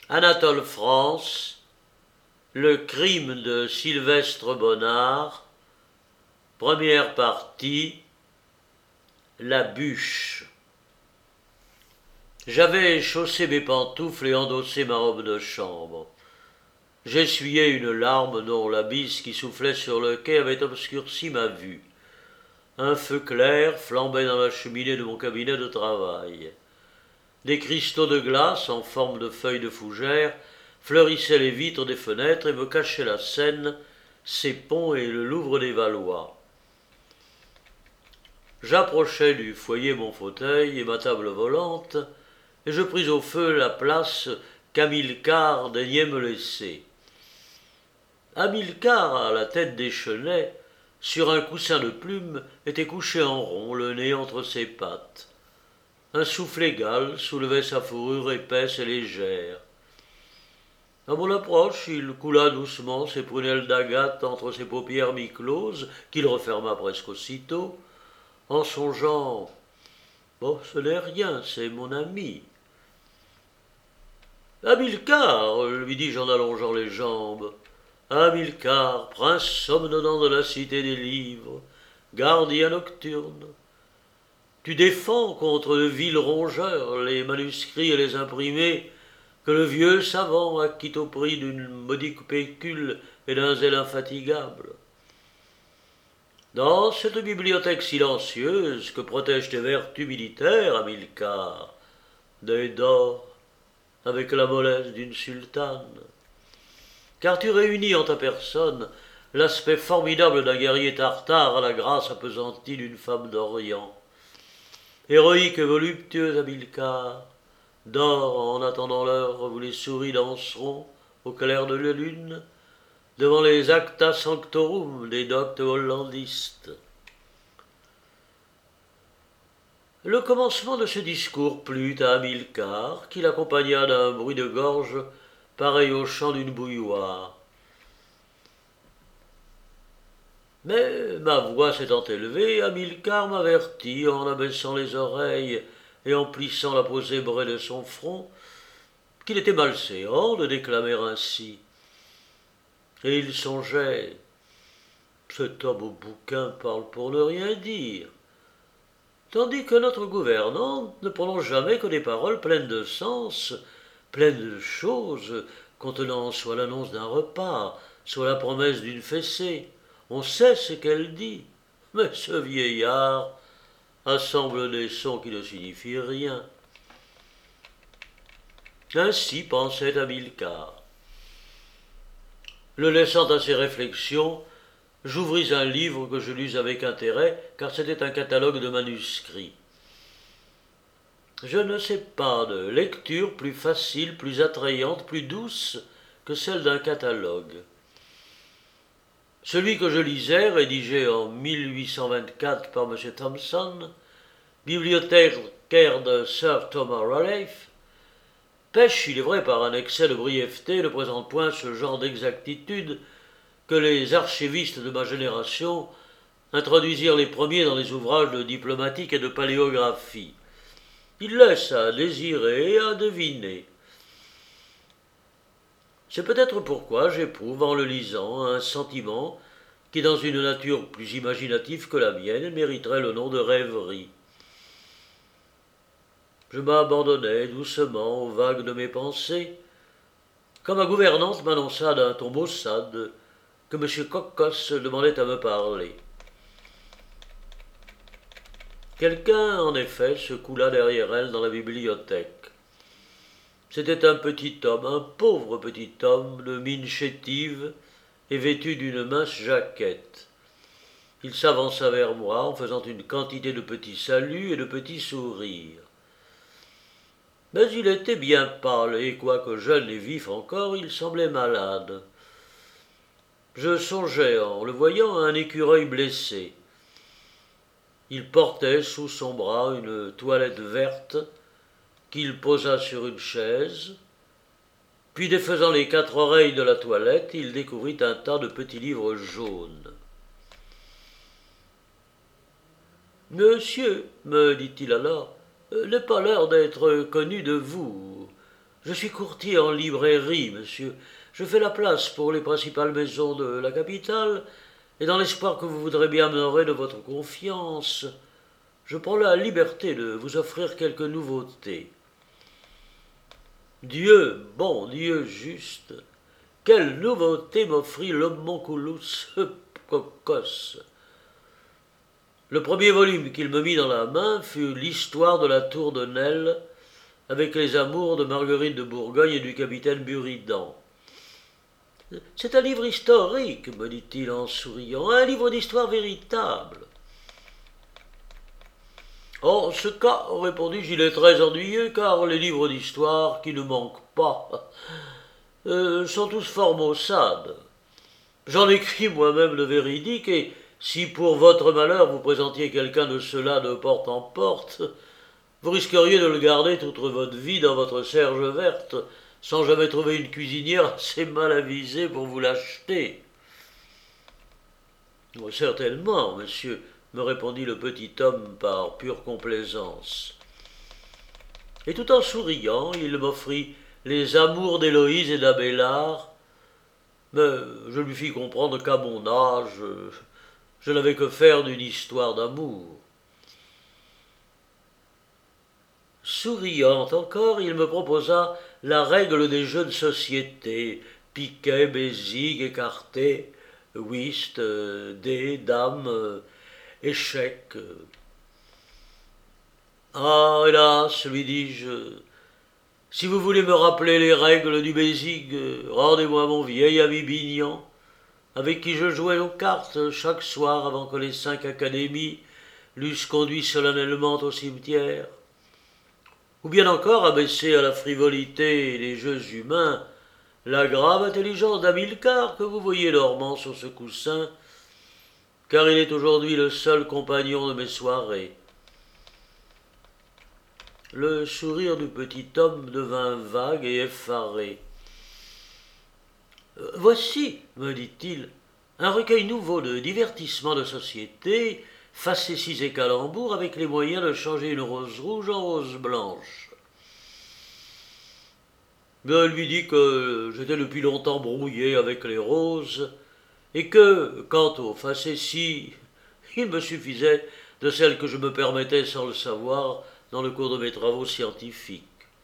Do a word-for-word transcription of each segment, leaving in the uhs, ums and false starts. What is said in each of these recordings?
Anatole France, le crime de Sylvestre Bonnard, première partie, la bûche. J'avais chaussé mes pantoufles et endossé ma robe de chambre. J'essuyais une larme dont la bise qui soufflait sur le quai avait obscurci ma vue. Un feu clair flambait dans la cheminée de mon cabinet de travail. Des cristaux de glace en forme de feuilles de fougère fleurissaient les vitres des fenêtres et me cachaient la Seine, ses ponts et le Louvre des Valois. J'approchai du foyer mon fauteuil et ma table volante, et je pris au feu la place qu'Hamilcar daignait me laisser. Hamilcar, à la tête des chenets, sur un coussin de plumes, était couché en rond, le nez entre ses pattes. Un souffle égal soulevait sa fourrure épaisse et légère. À mon approche, il coula doucement ses prunelles d'agate entre ses paupières mi-closes, qu'il referma presque aussitôt, en songeant « Bon, ce n'est rien, c'est mon ami. » « Hamilcar, lui dis-je en allongeant les jambes. Hamilcar, prince somnolent de la cité des livres, gardien nocturne. Tu défends contre de vils rongeurs les manuscrits et les imprimés que le vieux savant acquitte au prix d'une modique pécule et d'un zèle infatigable. Dans cette bibliothèque silencieuse que protègent tes vertus militaires, Hamilcar, deuil d'or, avec la mollesse d'une sultane, car tu réunis en ta personne l'aspect formidable d'un guerrier tartare à la grâce appesantie d'une femme d'Orient. Héroïque et voluptueux Hamilcar, dors en attendant l'heure où les souris danseront au clair de la lune devant les acta sanctorum des doctes hollandistes. Le commencement de ce discours plut à Hamilcar, qui l'accompagna d'un bruit de gorge pareil au chant d'une bouilloire. Mais ma voix s'étant élevée, Hamilcar m'avertit en abaissant les oreilles et en plissant la peau zébrée de son front qu'il était malséant de déclamer ainsi. Et il songeait « Cet homme au bouquin parle pour ne rien dire ». Tandis que notre gouvernante ne prononce jamais que des paroles pleines de sens, pleines de choses, contenant soit l'annonce d'un repas, soit la promesse d'une fessée. On sait ce qu'elle dit, mais ce vieillard assemble des sons qui ne signifient rien. Ainsi pensait Hamilcar. Le laissant à ses réflexions, j'ouvris un livre que je lus avec intérêt, car c'était un catalogue de manuscrits. Je ne sais pas de lecture plus facile, plus attrayante, plus douce que celle d'un catalogue. Celui que je lisais, rédigé en mille huit cent vingt-quatre par M. Thomson, bibliothécaire de Sir Thomas Raleigh, pêche, il est vrai, par un excès de brièveté, ne présente point ce genre d'exactitude que les archivistes de ma génération introduisirent les premiers dans les ouvrages de diplomatique et de paléographie. Il laisse à désirer et à deviner. C'est peut-être pourquoi j'éprouve en le lisant un sentiment qui, dans une nature plus imaginative que la mienne, mériterait le nom de rêverie. Je m'abandonnais doucement aux vagues de mes pensées, quand ma gouvernante m'annonça d'un ton maussade que M. Cockos demandait à me parler. Quelqu'un, en effet, se coula derrière elle dans la bibliothèque. C'était un petit homme, un pauvre petit homme, de mine chétive et vêtu d'une mince jaquette. Il s'avança vers moi en faisant une quantité de petits saluts et de petits sourires. Mais il était bien pâle, et quoique jeune et vif encore, il semblait malade. Je songeais, en le voyant, à un écureuil blessé. Il portait sous son bras une toilette verte qu'il posa sur une chaise, puis défaisant les quatre oreilles de la toilette, il découvrit un tas de petits livres jaunes. « Monsieur, me dit-il alors, n'a pas l'air d'être connu de vous. Je suis courtier en librairie, monsieur. Je fais la place pour les principales maisons de la capitale, et dans l'espoir que vous voudrez bien m'honorer de votre confiance, je prends la liberté de vous offrir quelques nouveautés. Dieu bon, Dieu juste, quelle nouveauté m'offrit l'homonculus cocos. Le premier volume qu'il me mit dans la main fut l'histoire de la tour de Nesle, avec les amours de Marguerite de Bourgogne et du capitaine Buridan. « C'est un livre historique, me dit-il en souriant, un livre d'histoire véritable. »« En ce cas, répondis-je, il est très ennuyeux, car les livres d'histoire qui ne manquent pas euh, sont tous fort maussades. J'en écris moi-même de véridique, et si pour votre malheur vous présentiez quelqu'un de cela de porte en porte, vous risqueriez de le garder toute votre vie dans votre serge verte, sans jamais trouver une cuisinière assez mal avisée pour vous l'acheter. »« Certainement, monsieur, » me répondit le petit homme par pure complaisance. Et tout en souriant, il m'offrit les amours d'Héloïse et d'Abélard, mais je lui fis comprendre qu'à mon âge, je n'avais que faire d'une histoire d'amour. Souriant encore, il me proposa la règle des jeux de société, piquet, bézigue, écarté, whist, euh, dés, dames, euh, échecs. Ah, hélas, lui dis-je, si vous voulez me rappeler les règles du bézigue, rendez-moi mon vieil ami Bignan, avec qui je jouais aux cartes chaque soir avant que les cinq académies l'eussent conduit solennellement au cimetière. Ou bien encore abaisser à la frivolité des jeux humains la grave intelligence d'Hamilcar que vous voyez dormant sur ce coussin, car il est aujourd'hui le seul compagnon de mes soirées. Le sourire du petit homme devint vague et effaré. « Voici, me dit-il, un recueil nouveau de divertissements de société, facéties et calembours, avec les moyens de changer une rose rouge en rose blanche. » Je lui dis que j'étais depuis longtemps brouillé avec les roses, et que, quant aux facéties, il me suffisait de celles que je me permettais sans le savoir dans le cours de mes travaux scientifiques.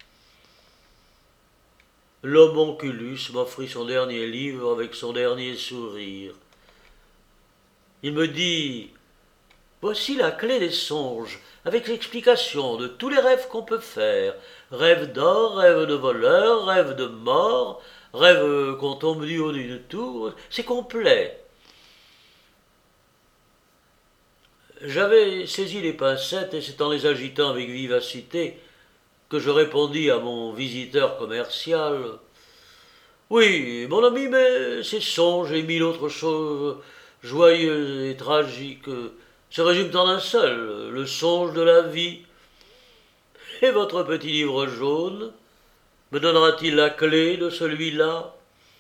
L'homonculus m'offrit son dernier livre avec son dernier sourire. Il me dit « Voici la clé des songes, avec l'explication de tous les rêves qu'on peut faire. Rêve d'or, rêve de voleur, rêve de mort, rêve qu'on tombe du haut d'une tour. C'est complet. » J'avais saisi les pincettes et c'est en les agitant avec vivacité que je répondis à mon visiteur commercial. « Oui, mon ami, mais ces songes et mille autres choses joyeuses et tragiques se résument en un seul, le songe de la vie. Et votre petit livre jaune me donnera-t-il la clé de celui-là ?»«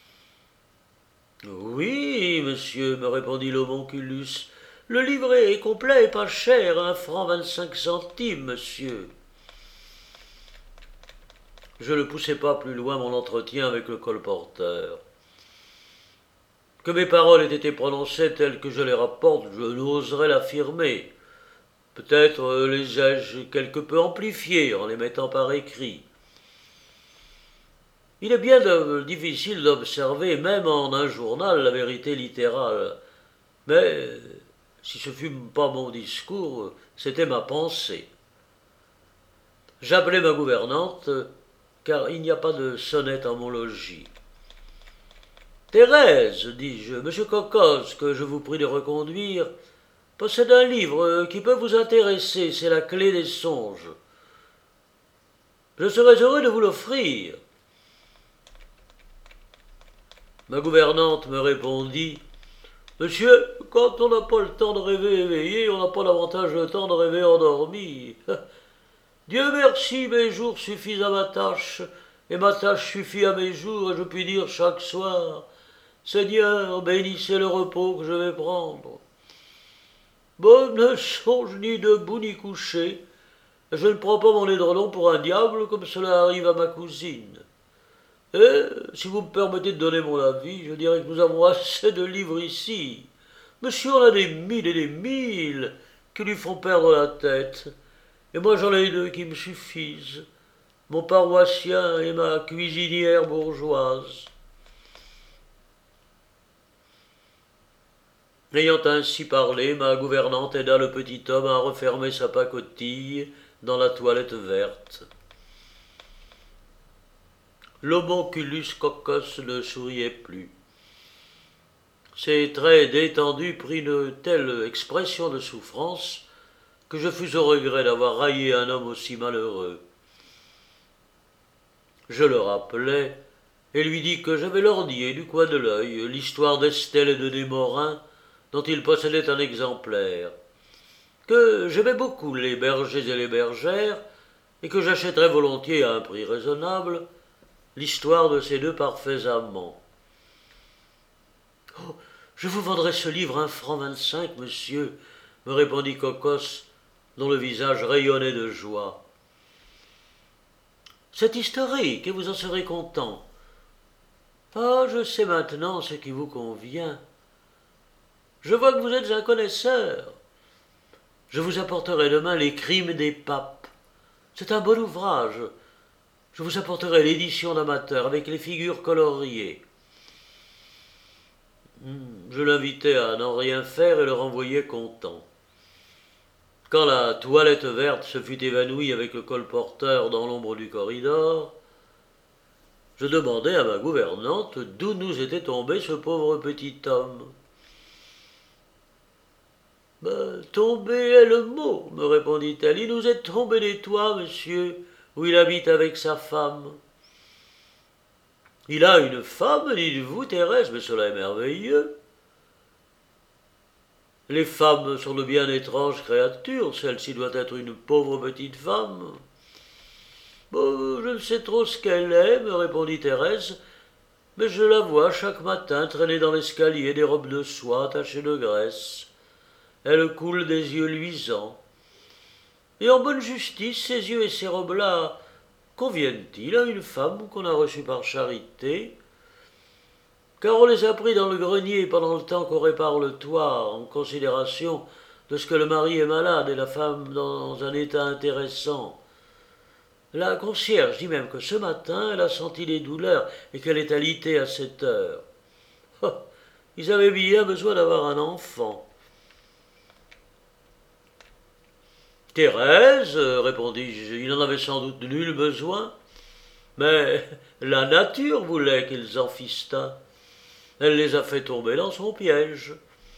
Oui, monsieur, me répondit l'homonculus, le livret est complet et pas cher, un franc vingt-cinq centimes, monsieur. » Je ne poussai pas plus loin mon entretien avec le colporteur. Que mes paroles aient été prononcées telles que je les rapporte, je n'oserais l'affirmer. Peut-être les ai-je quelque peu amplifiées en les mettant par écrit. Il est bien de, difficile d'observer, même en un journal, la vérité littérale. Mais si ce fut pas mon discours, c'était ma pensée. J'appelai ma gouvernante, car il n'y a pas de sonnette en mon logis. « Thérèse, dis-je, monsieur Cocos, que je vous prie de reconduire, possède un livre qui peut vous intéresser, c'est la clé des songes. Je serais heureux de vous l'offrir. » Ma gouvernante me répondit « Monsieur, quand on n'a pas le temps de rêver éveillé, on n'a pas davantage le temps de rêver endormi. Dieu merci, mes jours suffisent à ma tâche, et ma tâche suffit à mes jours, et je puis dire chaque soir, Seigneur, bénissez le repos que je vais prendre. Bon, ne songe ni debout ni couché, je ne prends pas mon édredon pour un diable comme cela arrive à ma cousine. Et, si vous me permettez de donner mon avis, je dirais que nous avons assez de livres ici. Monsieur en a des mille et des mille qui lui font perdre la tête. Et moi j'en ai deux qui me suffisent. Mon paroissien et ma cuisinière bourgeoise. Ayant ainsi parlé, ma gouvernante aida le petit homme à refermer sa pacotille dans la toilette verte. L'homonculus cocos ne souriait plus. Ses traits détendus prirent une telle expression de souffrance que je fus au regret d'avoir raillé un homme aussi malheureux. Je le rappelai et lui dis que j'avais lorgné du coin de l'œil l'histoire d'Estelle et de Desmorin dont il possédait un exemplaire, que j'aimais beaucoup les bergers et les bergères et que j'achèterais volontiers à un prix raisonnable l'histoire de ces deux parfaits amants. Oh, je vous vendrai ce livre un franc vingt-cinq, monsieur, me répondit Cocos, dont le visage rayonnait de joie. C'est historique, et vous en serez content. Ah, je sais maintenant ce qui vous convient. Je vois que vous êtes un connaisseur. Je vous apporterai demain les crimes des papes. C'est un bon ouvrage. Je vous apporterai l'édition d'amateur avec les figures coloriées. Je l'invitai à n'en rien faire et le renvoyai content. Quand la toilette verte se fut évanouie avec le colporteur dans l'ombre du corridor, je demandai à ma gouvernante d'où nous était tombé ce pauvre petit homme. Ben, « Tombé est le mot, me répondit-elle. Il nous est tombé des toits, monsieur, où il habite avec sa femme. Il a une femme, dites-vous, Thérèse, mais cela est merveilleux. Les femmes sont de bien étranges créatures, celle-ci doit être une pauvre petite femme. Bon, je ne sais trop ce qu'elle est, me répondit Thérèse, mais je la vois chaque matin traîner dans l'escalier des robes de soie tachées de graisse. Elle coule des yeux luisants. Et en bonne justice, ces yeux et ces robes-là conviennent-ils à une femme qu'on a reçue par charité? Car on les a pris dans le grenier pendant le temps qu'on répare le toit, en considération de ce que le mari est malade et la femme dans un état intéressant. La concierge dit même que ce matin, elle a senti les douleurs et qu'elle est alitée à cette heure. Oh, ils avaient bien besoin d'avoir un enfant. Thérèse, répondis-je, il n'en avait sans doute nul besoin, mais la nature voulait qu'ils en fissent un. Elle les a fait tomber dans son piège.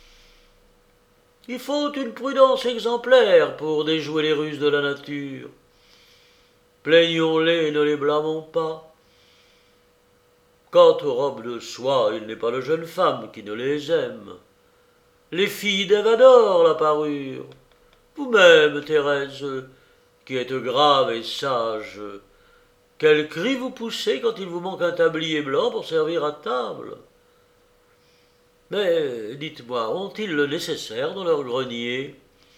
Il faut une prudence exemplaire pour déjouer les ruses de la nature. Plaignons-les et ne les blâmons pas. Quant aux robes de soie, il n'est pas de jeune femme qui ne les aime. Les filles d'Ève adorent la parure. Vous-même, Thérèse, qui êtes grave et sage, quel cri vous poussez quand il vous manque un tablier blanc pour servir à table? Mais, dites-moi, ont-ils le nécessaire dans leur grenier?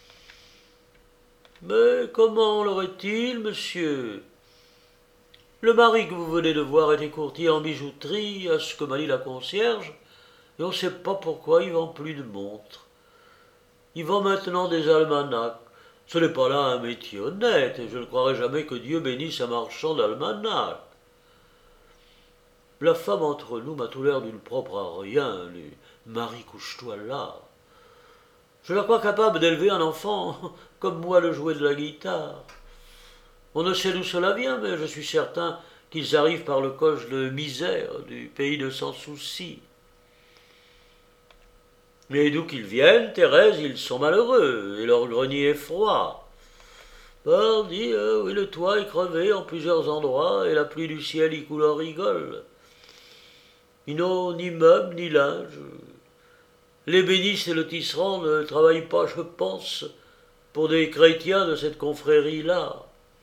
Mais comment l'aurait-il, monsieur? Le mari que vous venez de voir était courtier en bijouterie, à ce que m'a dit la concierge, et on ne sait pas pourquoi il vend plus de montres. Il vend maintenant des almanachs. Ce n'est pas là un métier honnête, et je ne croirais jamais que Dieu bénisse un marchand d'almanachs. La femme entre nous m'a tout l'air d'une propre à rien, lui. Marie, couche-toi là. Je la crois capable d'élever un enfant comme moi le jouet de la guitare. On ne sait d'où cela vient, mais je suis certain qu'ils arrivent par le coche de misère du pays de sans souci. Mais d'où qu'ils viennent, Thérèse, ils sont malheureux, et leur grenier est froid. Pardi, euh, oui, le toit est crevé en plusieurs endroits, et la pluie du ciel y coule en rigole. Ils n'ont ni meubles, ni linge. L'ébéniste et le tisserand ne travaillent pas, je pense, pour des chrétiens de cette confrérie-là.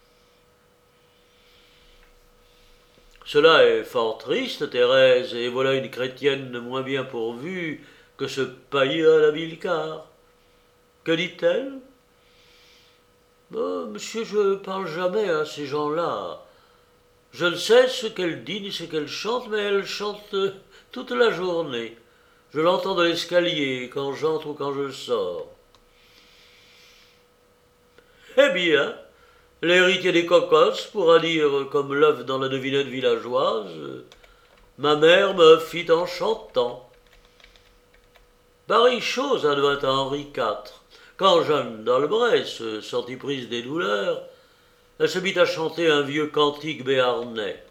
Cela est fort triste, Thérèse, et voilà une chrétienne moins bien pourvue que ce païen à la Vilcar. Que dit-elle? Oh, monsieur, je ne parle jamais à ces gens-là. Je ne sais ce qu'elle dit ni ce qu'elle chante, mais elle chante toute la journée. Je l'entends dans l'escalier, quand j'entre ou quand je sors. Eh bien, l'héritier des cocos pourra dire, comme l'œuf dans la devinette villageoise, « Ma mère me fit en chantant ». Pareille chose advint à Henri quatre. Quand Jeanne d'Albret sortit prise des douleurs, elle se mit à chanter un vieux cantique béarnais.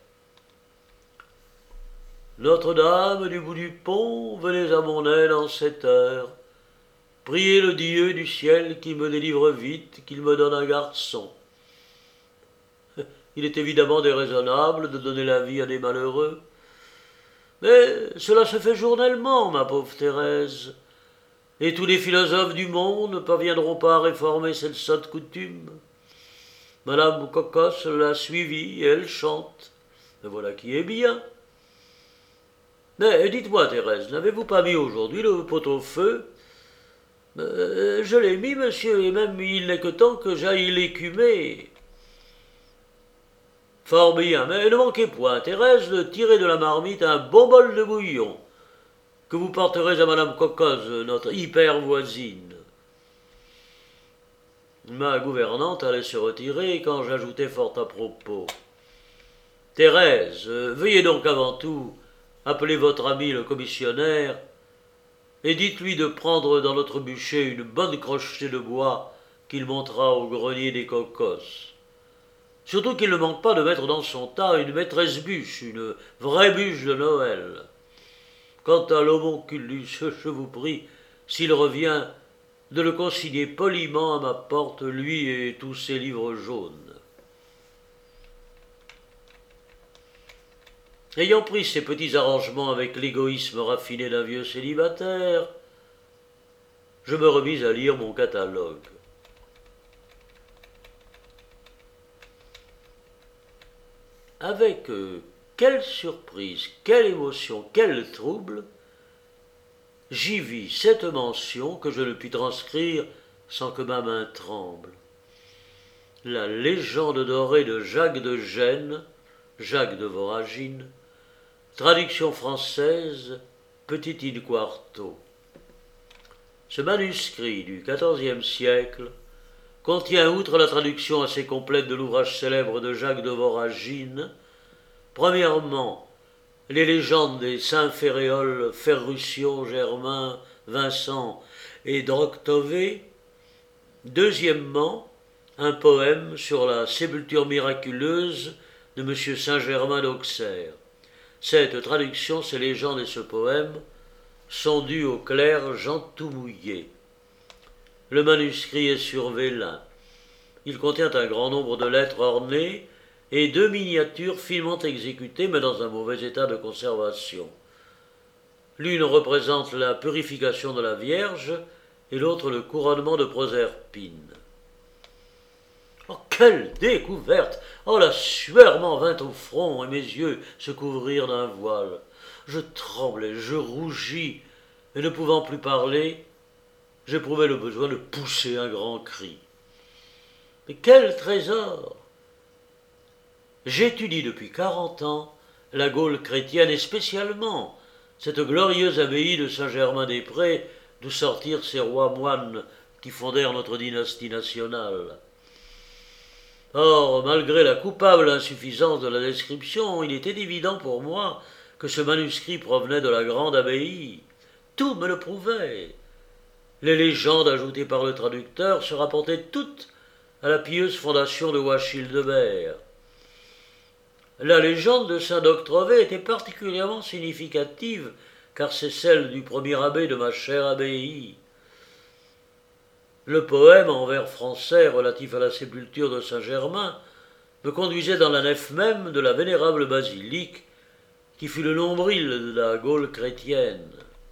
Notre-Dame du bout du pont, venez à mon aide en cette heure. Priez le Dieu du ciel qui me délivre vite, qu'il me donne un garçon. Il est évidemment déraisonnable de donner la vie à des malheureux. Mais cela se fait journellement, ma pauvre Thérèse. Et tous les philosophes du monde ne parviendront pas à réformer cette sotte coutume. Madame Cocos l'a suivie et elle chante. Mais voilà qui est bien. Mais dites-moi, Thérèse, n'avez-vous pas mis aujourd'hui le pot au feu ? euh, Je l'ai mis, monsieur, et même il n'est que temps que j'aille l'écumer. Fort bien, mais ne manquez point, Thérèse, de tirer de la marmite un bon bol de bouillon, que vous porterez à Madame Cocos, notre hyper voisine. Ma gouvernante allait se retirer quand j'ajoutai fort à propos. Thérèse, veuillez donc avant tout appeler votre ami le commissionnaire et dites-lui de prendre dans notre bûcher une bonne crochetée de bois qu'il montera au grenier des Cocos. Surtout qu'il ne manque pas de mettre dans son tas une maîtresse bûche, une vraie bûche de Noël. Quant à l'homonculus, je vous prie, s'il revient, de le consigner poliment à ma porte, lui et tous ses livres jaunes. Ayant pris ces petits arrangements avec l'égoïsme raffiné d'un vieux célibataire, je me remis à lire mon catalogue. Avec euh, quelle surprise, quelle émotion, quel trouble, j'y vis cette mention que je ne puis transcrire sans que ma main tremble. La légende dorée de Jacques de Gênes, Jacques de Voragine, traduction française, Petit in quarto. Ce manuscrit du quatorzième siècle contient, outre la traduction assez complète de l'ouvrage célèbre de Jacques de Voragine, premièrement, les légendes des saints Féréol, Ferruccio, Germain, Vincent et Droctové, deuxièmement, un poème sur la sépulture miraculeuse de M. Saint-Germain d'Auxerre. Cette traduction, ces légendes et ce poème sont dus au clerc Jean Toumouillet. Le manuscrit est sur vélin. Il contient un grand nombre de lettres ornées et deux miniatures finement exécutées, mais dans un mauvais état de conservation. L'une représente la purification de la Vierge et l'autre le couronnement de Proserpine. Oh, quelle découverte! Oh, la sueur m'en vint au front et mes yeux se couvrirent d'un voile. Je tremblais, je rougis, et ne pouvant plus parler, j'éprouvais le besoin de pousser un grand cri. Mais quel trésor! J'étudie depuis quarante ans la Gaule chrétienne et spécialement cette glorieuse abbaye de Saint-Germain-des-Prés d'où sortirent ces rois moines qui fondèrent notre dynastie nationale. Or, malgré la coupable insuffisance de la description, il était évident pour moi que ce manuscrit provenait de la grande abbaye. Tout me le prouvait. Les légendes ajoutées par le traducteur se rapportaient toutes à la pieuse fondation de Wachildebert. La légende de saint Doctrové était particulièrement significative, car c'est celle du premier abbé de ma chère abbaye. Le poème en vers français relatif à la sépulture de Saint-Germain me conduisait dans la nef même de la vénérable basilique qui fut le nombril de la Gaule chrétienne.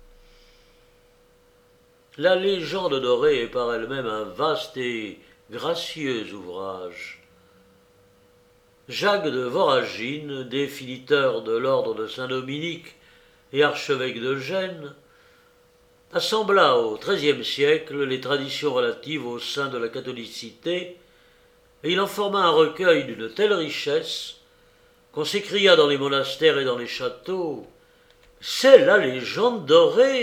La légende dorée est par elle-même un vaste et gracieux ouvrage. Jacques de Voragine, définiteur de l'ordre de Saint-Dominique et archevêque de Gênes, assembla au treizième siècle les traditions relatives au sein de la catholicité, et il en forma un recueil d'une telle richesse qu'on s'écria dans les monastères et dans les châteaux « C'est la légende dorée !»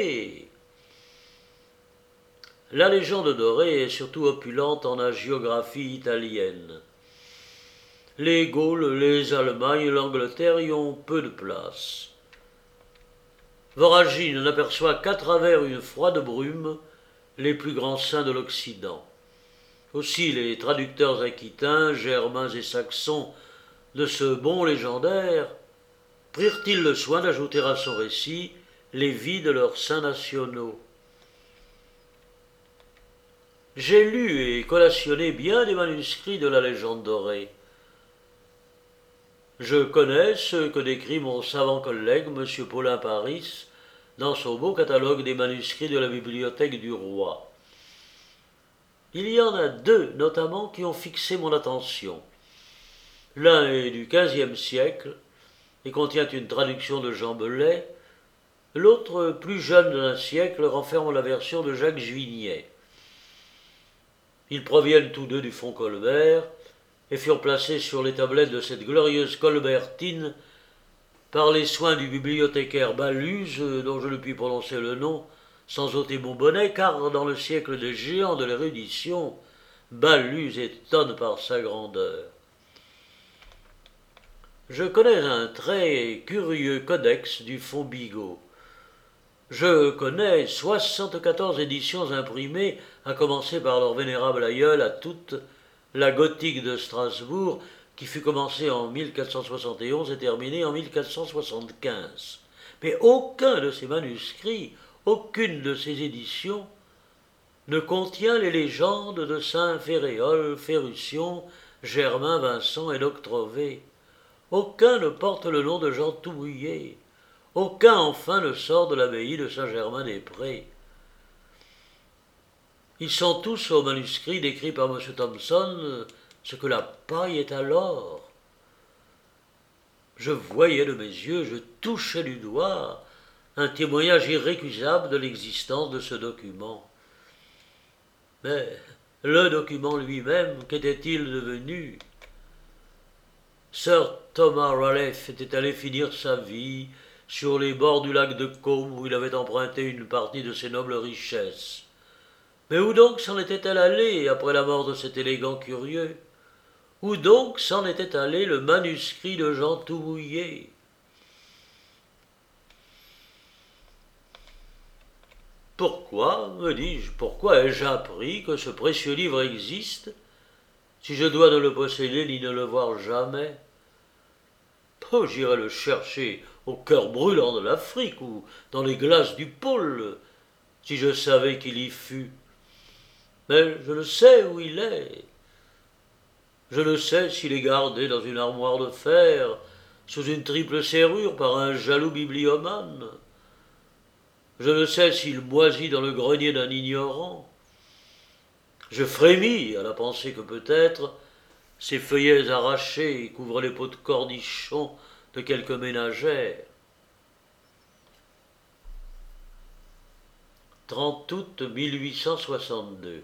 La légende dorée est surtout opulente en hagiographie italienne. Les Gaules, les Allemagnes, l'Angleterre y ont peu de place. Voragine n'aperçoit qu'à travers une froide brume les plus grands saints de l'Occident. Aussi les traducteurs aquitains, germains et saxons de ce bon légendaire prirent-ils le soin d'ajouter à son récit les vies de leurs saints nationaux. J'ai lu et collationné bien des manuscrits de la légende dorée. Je connais ceux que décrit mon savant collègue, M. Paulin Paris, dans son beau catalogue des manuscrits de la bibliothèque du roi. Il y en a deux, notamment, qui ont fixé mon attention. L'un est du quinzième siècle et contient une traduction de Jean Belay. L'autre, plus jeune d'un siècle, renferme la version de Jacques Juignet. Ils proviennent tous deux du fonds Colbert et furent placés sur les tablettes de cette glorieuse Colbertine par les soins du bibliothécaire Baluse, dont je ne puis prononcer le nom sans ôter mon bonnet, car dans le siècle des géants de l'érudition, Baluse étonne par sa grandeur. Je connais un très curieux codex du fonds Bigot. Je connais soixante-quatorze éditions imprimées, à commencer par leur vénérable aïeul à toute la gothique de Strasbourg, qui fut commencée en mille quatre cent soixante et onze et terminée en mille quatre cent soixante-quinze. Mais aucun de ces manuscrits, aucune de ces éditions, ne contient les légendes de saint Féréol, Ferrution, Germain, Vincent et Octrové. Aucun ne porte le nom de Jean Toubouillet. Aucun, enfin, ne sort de l'abbaye de Saint-Germain-des-Prés. Ils sont tous aux manuscrits décrits par M. Thomson, ce que la paille est à l'or. Je voyais de mes yeux, je touchais du doigt un témoignage irrécusable de l'existence de ce document. Mais le document lui-même, qu'était-il devenu? Sir Thomas Raleigh était allé finir sa vie sur les bords du lac de Caume, où il avait emprunté une partie de ses nobles richesses. Mais où donc s'en était-elle allée après la mort de cet élégant curieux? Où donc s'en était allé le manuscrit de Jean Toubouillet? Pourquoi, me dis-je, pourquoi ai-je appris que ce précieux livre existe, si je dois ne le posséder ni ne le voir jamais? Oh, j'irais le chercher au cœur brûlant de l'Afrique ou dans les glaces du pôle, si je savais qu'il y fût. Mais je ne sais où il est. Je ne sais s'il est gardé dans une armoire de fer, sous une triple serrure par un jaloux bibliomane. Je ne sais s'il moisit dans le grenier d'un ignorant. Je frémis à la pensée que peut-être ces feuillets arrachés couvrent les pots de cornichons de quelque ménagère. trente août mille huit cent soixante-deux.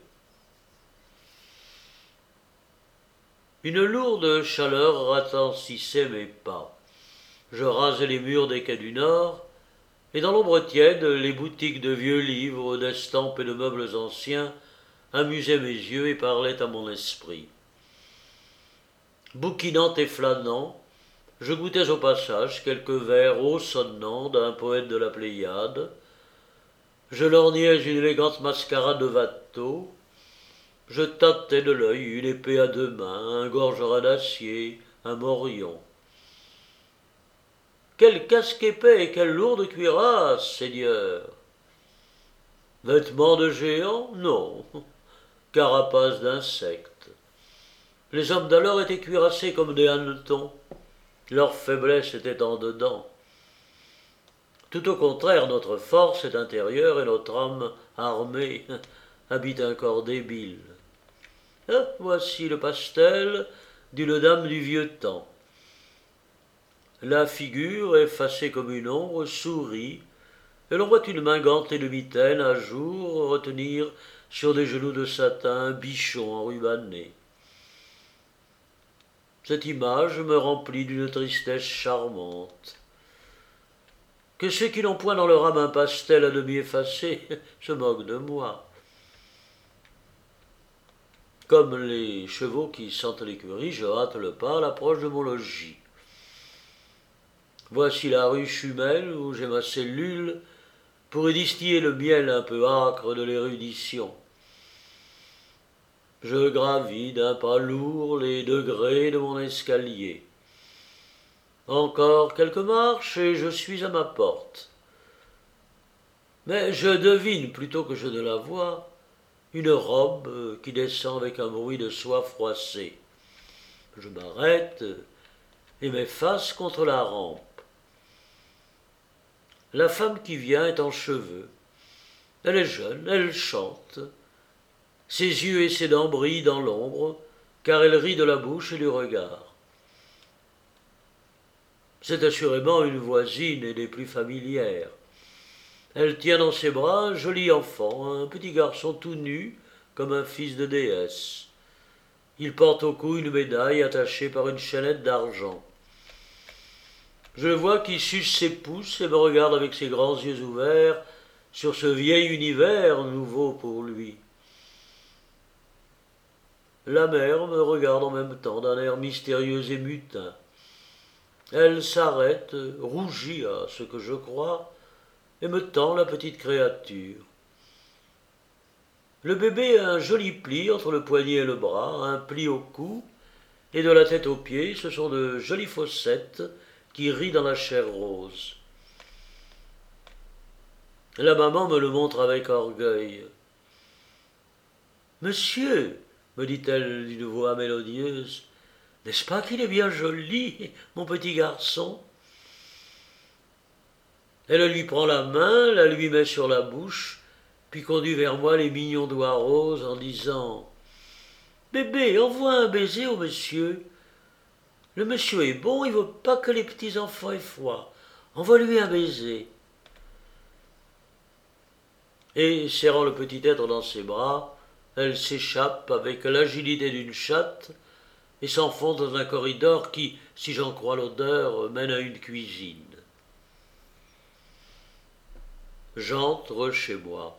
Une lourde chaleur ratensissait mes pas. Je rasais les murs des quais du Nord, et dans l'ombre tiède, les boutiques de vieux livres, d'estampes et de meubles anciens amusaient mes yeux et parlaient à mon esprit. Bouquinant et flânant, je goûtais au passage quelques vers hauts sonnants d'un poète de la Pléiade. Je lorgnais une élégante mascarade de Watteau. Je tâtais de l'œil une épée à deux mains, un gorgerin d'acier, un morion. Quel casque épais et quelle lourde cuirasse, Seigneur! Vêtements de géants? Non. Carapace d'insectes. Les hommes d'alors étaient cuirassés comme des hannetons. Leur faiblesse était en dedans. Tout au contraire, notre force est intérieure et notre âme armée habite un corps débile. Ah, voici le pastel d'une dame du vieux temps. La figure, effacée comme une ombre, sourit, et l'on voit une main gantée de mitaine à jour retenir sur des genoux de satin un bichon enrubanné. Cette image me remplit d'une tristesse charmante. Que ceux qui n'ont point dans leur âme un pastel à demi effacé se moquent de moi. Comme les chevaux qui sentent l'écurie, je hâte le pas à l'approche de mon logis. Voici la ruche humaine où j'ai ma cellule pour y distiller le miel un peu âcre de l'érudition. Je gravis d'un pas lourd les degrés de mon escalier. Encore quelques marches et je suis à ma porte. Mais je devine, plutôt que je ne la vois, une robe qui descend avec un bruit de soie froissée. Je m'arrête et m'efface contre la rampe. La femme qui vient est en cheveux. Elle est jeune, elle chante. Ses yeux et ses dents brillent dans l'ombre, car elle rit de la bouche et du regard. C'est assurément une voisine et des plus familières. Elle tient dans ses bras un joli enfant, un petit garçon tout nu, comme un fils de déesse. Il porte au cou une médaille attachée par une chaînette d'argent. Je le vois qui suce ses pouces et me regarde avec ses grands yeux ouverts sur ce vieil univers nouveau pour lui. La mère me regarde en même temps d'un air mystérieux et mutin. Elle s'arrête, rougit à ce que je crois, et me tend la petite créature. Le bébé a un joli pli entre le poignet et le bras, un pli au cou, et de la tête aux pieds, ce sont de jolies fossettes qui rient dans la chair rose. La maman me le montre avec orgueil. « Monsieur, me dit-elle d'une voix mélodieuse, n'est-ce pas qu'il est bien joli, mon petit garçon ?» Elle lui prend la main, la lui met sur la bouche, puis conduit vers moi les mignons doigts roses en disant « Bébé, envoie un baiser au monsieur. Le monsieur est bon, il ne veut pas que les petits-enfants aient froid. Envoie-lui un baiser. » Et, serrant le petit être dans ses bras, elle s'échappe avec l'agilité d'une chatte et s'enfonce dans un corridor qui, si j'en crois l'odeur, mène à une cuisine. J'entre chez moi.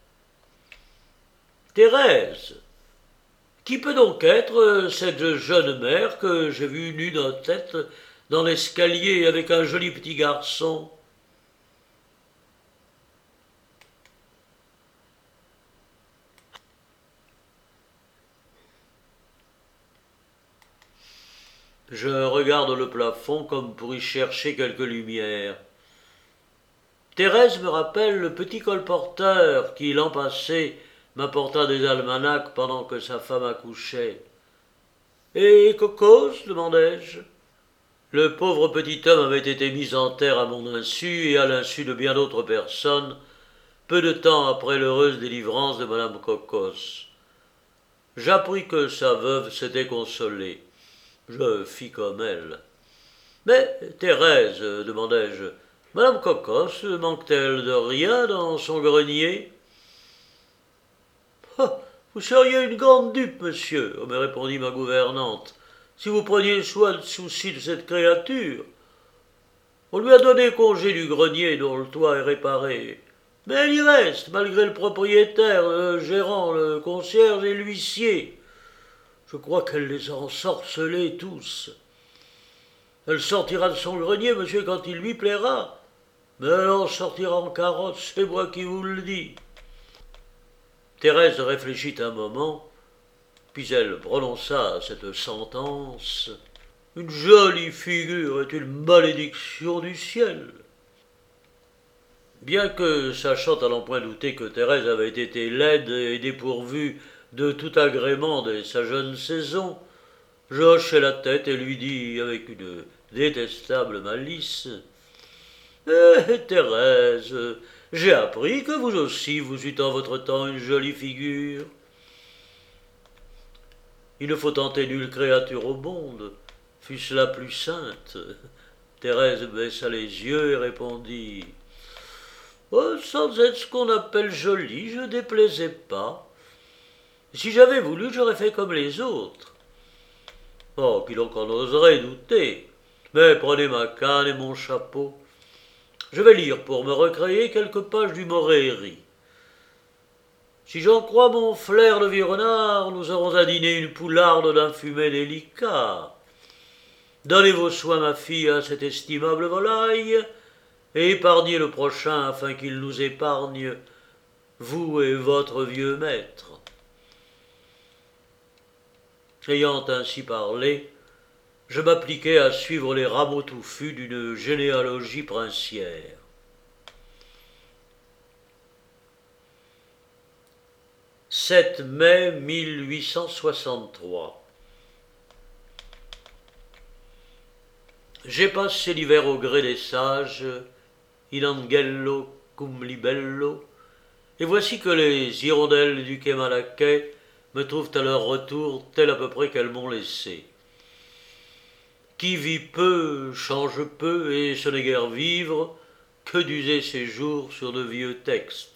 « Thérèse, qui peut donc être cette jeune mère que j'ai vue nue d'un tête dans l'escalier avec un joli petit garçon ?» Je regarde le plafond comme pour y chercher quelque lumière. Thérèse me rappelle le petit colporteur qui, l'an passé, m'apporta des almanachs pendant que sa femme accouchait. « Et Cocos ?» demandai-je. Le pauvre petit homme avait été mis en terre à mon insu et à l'insu de bien d'autres personnes, peu de temps après l'heureuse délivrance de madame Cocos. J'appris que sa veuve s'était consolée. Je fis comme elle. « Mais, Thérèse, demandai-je, madame Cocos manque-t-elle de rien dans son grenier ?»« Ah, vous seriez une grande dupe, monsieur, me répondit ma gouvernante, si vous preniez soin de souci de cette créature. On lui a donné congé du grenier dont le toit est réparé, mais elle y reste, malgré le propriétaire, le gérant, le concierge et l'huissier. Je crois qu'elle les a ensorcelés tous. Elle sortira de son grenier, monsieur, quand il lui plaira, mais elle en sortira en carrosse, c'est moi qui vous le dis. » Thérèse réfléchit un moment, puis elle prononça cette sentence. « Une jolie figure est une malédiction du ciel. » Bien que, sachant à n'en point douter que Thérèse avait été laide et dépourvue de tout agrément de sa jeune saison, je hochai la tête et lui dis avec une détestable malice « Eh, Thérèse, j'ai appris que vous aussi vous eûtes en votre temps une jolie figure. Il ne faut tenter nulle créature au monde, fût-ce la plus sainte. » Thérèse baissa les yeux et répondit « Oh, sans être ce qu'on appelle jolie, je ne déplaisais pas. Si j'avais voulu, j'aurais fait comme les autres. Oh, qui donc en oserait douter? Mais prenez ma canne et mon chapeau. Je vais lire pour me recréer quelques pages du Moréry. Si j'en crois mon flair de vieux renard, nous aurons à dîner une poularde d'un fumet délicat. Donnez vos soins, ma fille, à cette estimable volaille, et épargnez le prochain afin qu'il nous épargne, vous et votre vieux maître. Ayant ainsi parlé, je m'appliquai à suivre les rameaux touffus d'une généalogie princière. sept mai mille huit cent soixante-trois. J'ai passé l'hiver au gré des sages, in angelo cum libello, et voici que les hirondelles du quai Malaquais me trouvent à leur retour tel à peu près qu'elles m'ont laissé. Qui vit peu, change peu, et ce n'est guère vivre que d'user ses jours sur de vieux textes.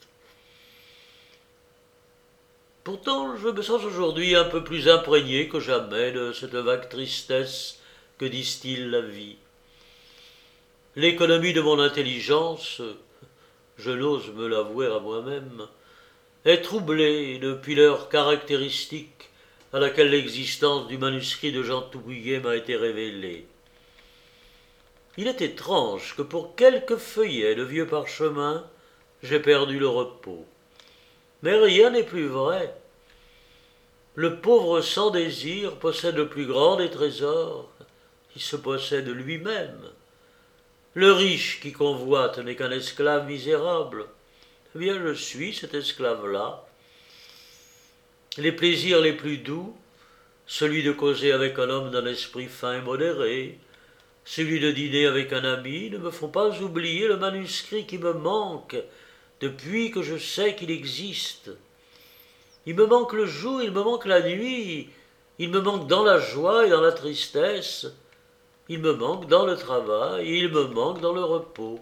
Pourtant, je me sens aujourd'hui un peu plus imprégné que jamais de cette vague tristesse que distille la vie. L'économie de mon intelligence, je n'ose me l'avouer à moi-même, est troublée depuis l'heure caractéristique à laquelle l'existence du manuscrit de Jean Toubouillet m'a été révélée. Il est étrange que pour quelques feuillets de vieux parchemin, j'ai perdu le repos. Mais rien n'est plus vrai. Le pauvre sans désir possède le plus grand des trésors, il se possède lui-même. Le riche qui convoite n'est qu'un esclave misérable. Eh bien, je suis cet esclave-là. Les plaisirs les plus doux, celui de causer avec un homme d'un esprit fin et modéré, celui de dîner avec un ami, ne me font pas oublier le manuscrit qui me manque depuis que je sais qu'il existe. Il me manque le jour, il me manque la nuit, il me manque dans la joie et dans la tristesse, il me manque dans le travail et il me manque dans le repos.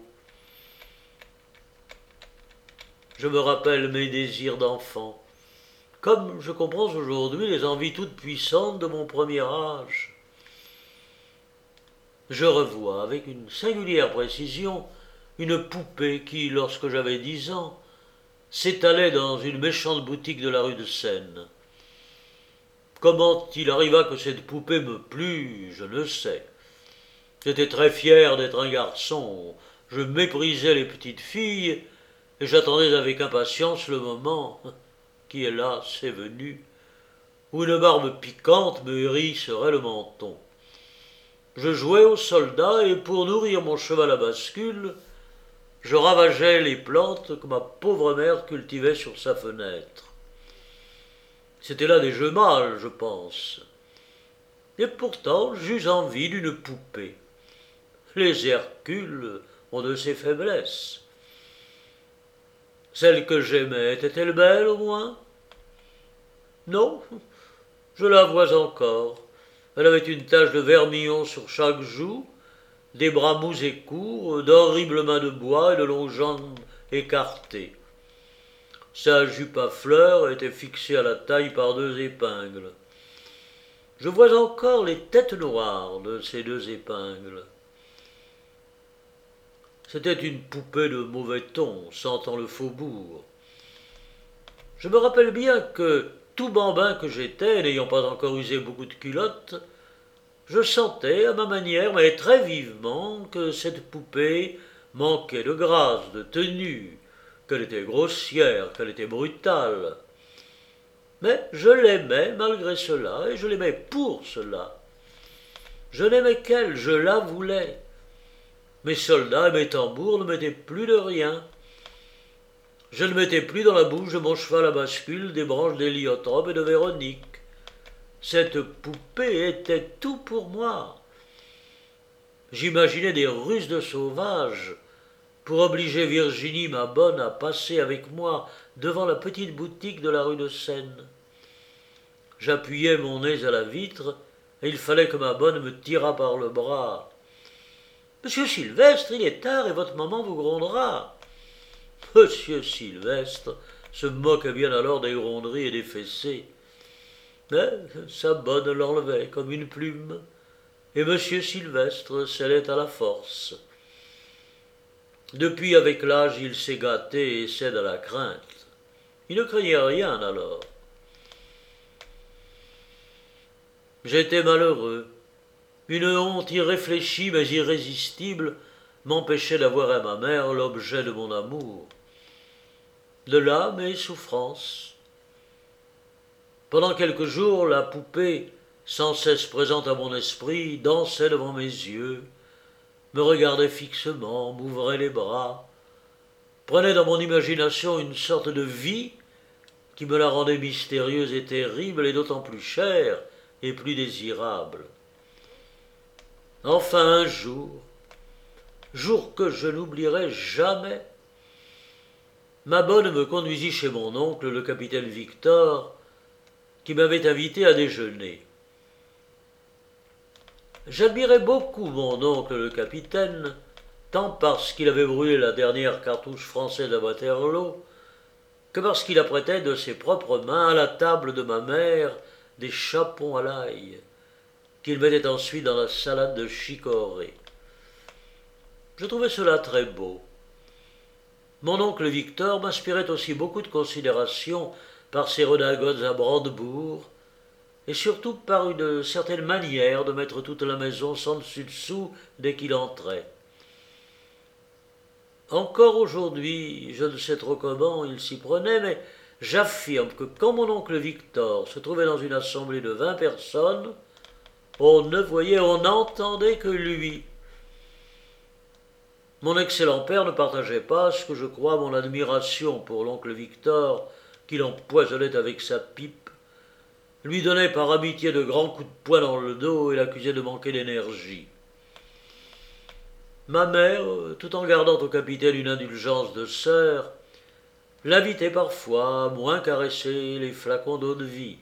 Je me rappelle mes désirs d'enfant, comme je comprends aujourd'hui les envies toutes puissantes de mon premier âge. Je revois avec une singulière précision une poupée qui, lorsque j'avais dix ans, s'étalait dans une méchante boutique de la rue de Seine. Comment il arriva que cette poupée me plût, je ne sais. J'étais très fier d'être un garçon, je méprisais les petites filles, et j'attendais avec impatience le moment, qui hélas est venu, où une barbe piquante me hérisserait le menton. Je jouais au soldat, et pour nourrir mon cheval à bascule, je ravageais les plantes que ma pauvre mère cultivait sur sa fenêtre. C'était là des jeux mâles, je pense. Et pourtant, j'eus envie d'une poupée. Les Hercules ont de ces faiblesses. Celle que j'aimais était-elle belle, au moins? Non, je la vois encore. Elle avait une tache de vermillon sur chaque joue, des bras mous et courts, d'horribles mains de bois et de longues jambes écartées. Sa jupe à fleurs était fixée à la taille par deux épingles. Je vois encore les têtes noires de ces deux épingles. C'était une poupée de mauvais ton, sentant le faubourg. Je me rappelle bien que, tout bambin que j'étais, n'ayant pas encore usé beaucoup de culottes, je sentais, à ma manière, mais très vivement, que cette poupée manquait de grâce, de tenue, qu'elle était grossière, qu'elle était brutale. Mais je l'aimais malgré cela, et je l'aimais pour cela. Je n'aimais qu'elle, je la voulais. Mes soldats et mes tambours ne mettaient plus de rien. Je ne mettais plus dans la bouche de mon cheval à bascule des branches d'héliotrope et de Véronique. Cette poupée était tout pour moi. J'imaginais des ruses de sauvages pour obliger Virginie, ma bonne, à passer avec moi devant la petite boutique de la rue de Seine. J'appuyais mon nez à la vitre et il fallait que ma bonne me tirât par le bras. « Monsieur Sylvestre, il est tard et votre maman vous grondera. » Monsieur Sylvestre se moquait bien alors des gronderies et des fessées. Mais sa bonne l'enlevait comme une plume, et monsieur Sylvestre scellait à la force. Depuis, avec l'âge, il s'est gâté et cède à la crainte. Il ne craignait rien alors. J'étais malheureux. Une honte irréfléchie mais irrésistible m'empêchait d'avoir à ma mère l'objet de mon amour. De là mes souffrances. Pendant quelques jours, la poupée, sans cesse présente à mon esprit, dansait devant mes yeux, me regardait fixement, m'ouvrait les bras, prenait dans mon imagination une sorte de vie qui me la rendait mystérieuse et terrible, et d'autant plus chère et plus désirable. Enfin un jour, jour que je n'oublierai jamais, ma bonne me conduisit chez mon oncle, le capitaine Victor, qui m'avait invité à déjeuner. J'admirais beaucoup mon oncle le capitaine, tant parce qu'il avait brûlé la dernière cartouche française à Waterloo, que parce qu'il apprêtait de ses propres mains à la table de ma mère des chapons à l'ail, qu'il mettait ensuite dans la salade de chicorée. Je trouvais cela très beau. Mon oncle Victor m'inspirait aussi beaucoup de considération par ses redingotes à brandebourg, et surtout par une certaine manière de mettre toute la maison sans dessus-dessous dès qu'il entrait. Encore aujourd'hui, je ne sais trop comment il s'y prenait, mais j'affirme que quand mon oncle Victor se trouvait dans une assemblée de vingt personnes, on ne voyait, on n'entendait que lui. Mon excellent père ne partageait pas, ce que je crois, mon admiration pour l'oncle Victor, qu'il empoisonnait avec sa pipe, lui donnait par amitié de grands coups de poing dans le dos et l'accusait de manquer d'énergie. Ma mère, tout en gardant au capitaine une indulgence de sœur, l'invitait parfois à moins caresser les flacons d'eau-de-vie.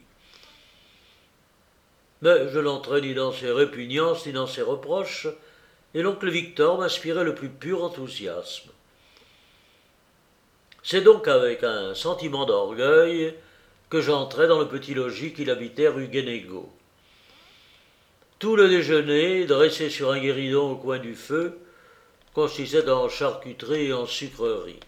Mais je n'entrais ni dans ses répugnances ni dans ses reproches, et l'oncle Victor m'inspirait le plus pur enthousiasme. C'est donc avec un sentiment d'orgueil que j'entrai dans le petit logis qu'il habitait rue Guénégaud. Tout le déjeuner, dressé sur un guéridon au coin du feu, consistait en charcuterie et en sucrerie.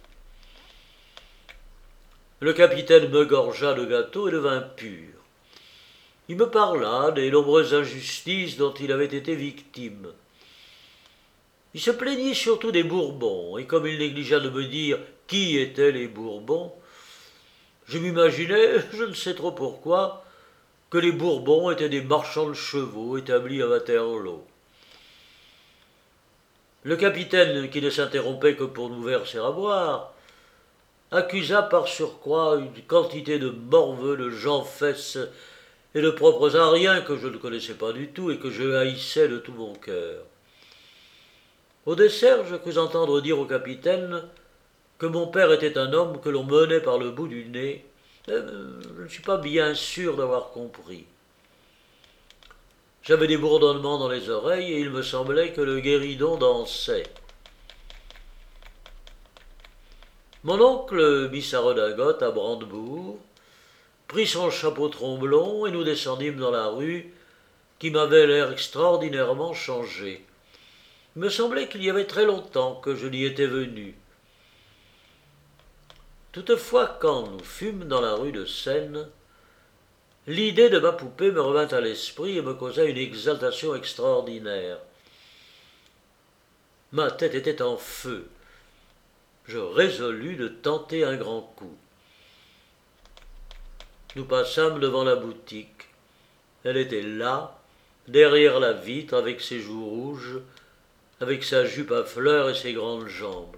Le capitaine me gorgea de gâteau et de vin pur. Il me parla des nombreuses injustices dont il avait été victime. Il se plaignit surtout des Bourbons, et comme il négligea de me dire qui étaient les Bourbons, je m'imaginais, je ne sais trop pourquoi, que les Bourbons étaient des marchands de chevaux établis à Waterloo. Le capitaine, qui ne s'interrompait que pour nous verser à boire, accusa par surcroît une quantité de morveux, de gens-fesses et de propres ariens que je ne connaissais pas du tout et que je haïssais de tout mon cœur. Au dessert, je crus entendre dire au capitaine que mon père était un homme que l'on menait par le bout du nez. Euh, je ne suis pas bien sûr d'avoir compris. J'avais des bourdonnements dans les oreilles et il me semblait que le guéridon dansait. Mon oncle mit sa redingote à brandebourg, prit son chapeau tromblon et nous descendîmes dans la rue qui m'avait l'air extraordinairement changé. Il me semblait qu'il y avait très longtemps que je n'y étais venu. Toutefois, quand nous fûmes dans la rue de Seine, l'idée de ma poupée me revint à l'esprit et me causa une exaltation extraordinaire. Ma tête était en feu. Je résolus de tenter un grand coup. Nous passâmes devant la boutique. Elle était là, derrière la vitre, avec ses joues rouges, avec sa jupe à fleurs et ses grandes jambes.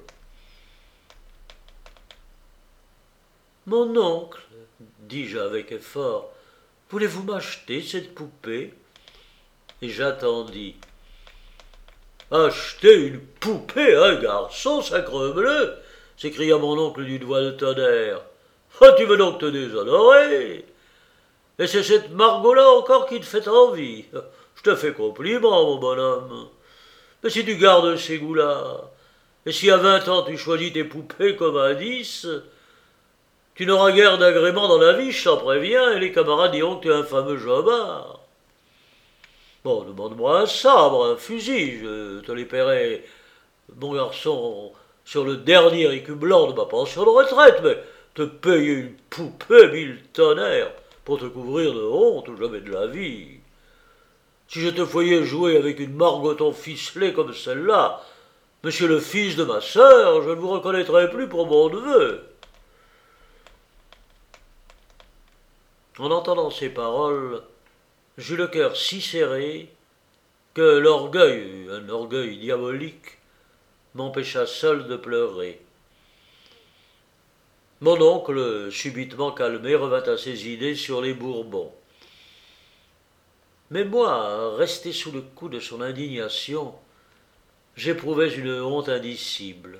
« Mon oncle, dis-je avec effort, voulez-vous m'acheter cette poupée ?» Et j'attendis. « Acheter une poupée à un garçon, sacrebleu !» s'écria mon oncle d'une voix de tonnerre. « Ah, tu veux donc te déshonorer ? Et c'est cette Margot-là encore qui te fait envie. Je te fais compliment, mon bonhomme. Mais si tu gardes ces goûts-là, et si à vingt ans tu choisis tes poupées comme à dix, Tu n'auras guère d'agrément dans la vie, je t'en préviens, et les camarades diront que tu es un fameux jobard. Bon, demande-moi un sabre, un fusil, je te les paierai, mon garçon, sur le dernier écu blanc de ma pension de retraite, mais te payer une poupée mille tonnerres pour te couvrir de honte, jamais de la vie. Si je te voyais jouer avec une margoton ficelée comme celle-là, monsieur le fils de ma sœur, je ne vous reconnaîtrais plus pour mon neveu. En entendant ces paroles, j'eus le cœur si serré que l'orgueil, un orgueil diabolique, m'empêcha seul de pleurer. Mon oncle, subitement calmé, revint à ses idées sur les Bourbons. Mais moi, resté sous le coup de son indignation, j'éprouvais une honte indicible.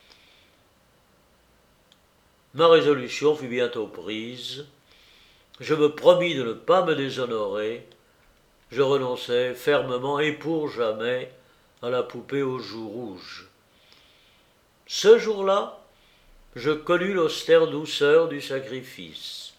Ma résolution fut bientôt prise. Je me promis de ne pas me déshonorer. Je renonçai fermement et pour jamais à la poupée aux joues rouges. Ce jour-là, je connus l'austère douceur du sacrifice.